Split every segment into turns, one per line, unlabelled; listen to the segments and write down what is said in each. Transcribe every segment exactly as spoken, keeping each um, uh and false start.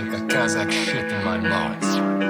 like a Kazakh shit in my mouth.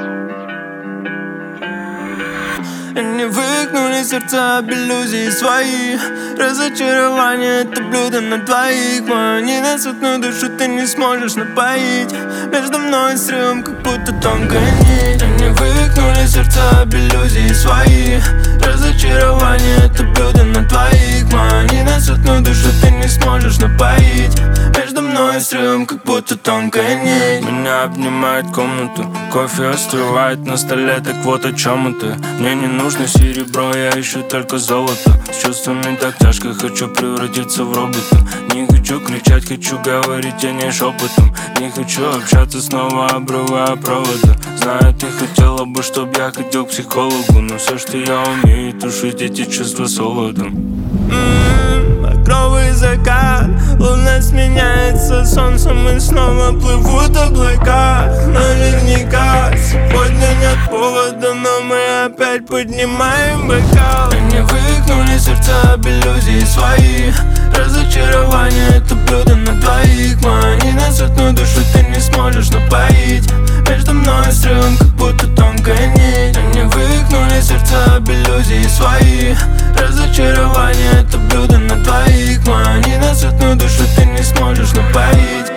Они выкнули сердца иллюзий свои. Разочарование — это блюдо на двоих. Мою ненасытную душу ты не сможешь напоить. Между мной и срывом как будто тонкая нить. Они выкнули сердца иллюзий свои. Разочарование — это блюдо на двоих. Мою ненасытную душу ты не сможешь напоить. Между мной и срывом как будто тонкая нить. Меня обнимает комната, кофе остывает на столе. Так вот о чем это. Мне не нужно серебро, я ищу только золото. С чувствами так тяжко, хочу превратиться в робота. Не хочу кричать, хочу говорить, а не шепотом. Не хочу общаться снова, обрывая провода. Знаю, ты хотела бы, чтоб я ходил к психологу. Но все, что я умею, тушить эти чувства солодом. Ммм, багровый закат. Луна сменяется солнцем и снова плывут облака. Наверняка сегодня нет повода, но мы опять поднимаем бокал. Они выкнули сердца иллюзий свои. Разочарование — это блюдо на двоих. Мою ненасытную душу ты не сможешь напоить. Между мной и срывом как будто тонкая нить. Они выкнули сердца иллюзий свои. Разочарование — это блюдо на двоих. Мою ненасытную душу ты не сможешь напоить.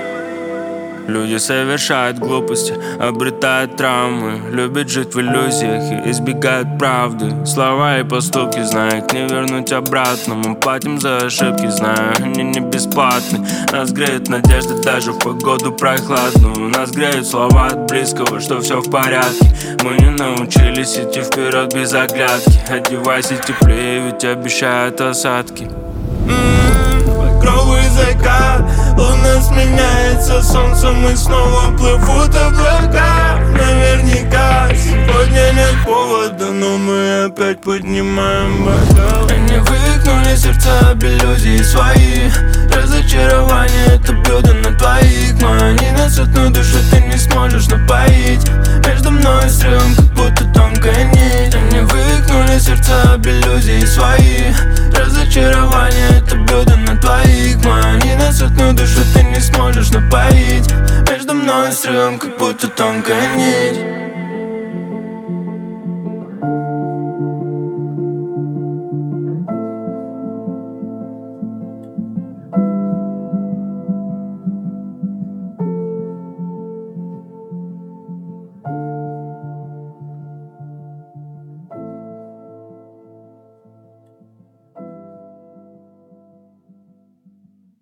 Люди совершают глупости, обретают травмы. Любят жить в иллюзиях и избегают правды. Слова и поступки, зная, их не вернуть обратно. Мы платим за ошибки, зная, они не бесплатны. Нас греет надежда даже в погоду прохладную. Нас греют слова от близкого, что все в порядке. Мы не научились идти вперед без оглядки. Одевайся теплее, ведь обещают осадки. Багровый закат. Луна сменяется солнцем и снова плывут облака. Наверняка сегодня нет повода, но мы опять поднимаем бокал. Они выкнули сердца иллюзий свои. Разочарование — это блюдо на двоих. Мою ненасытную душу ты не сможешь напоить. Между мной и срывом как будто тонкая нить. Они выкнули сердца иллюзий свои. Разочарование — это блюдо на двоих. Мою ненасытную душу ты не сможешь напоить. Между мной и срывом как будто тонкая нить.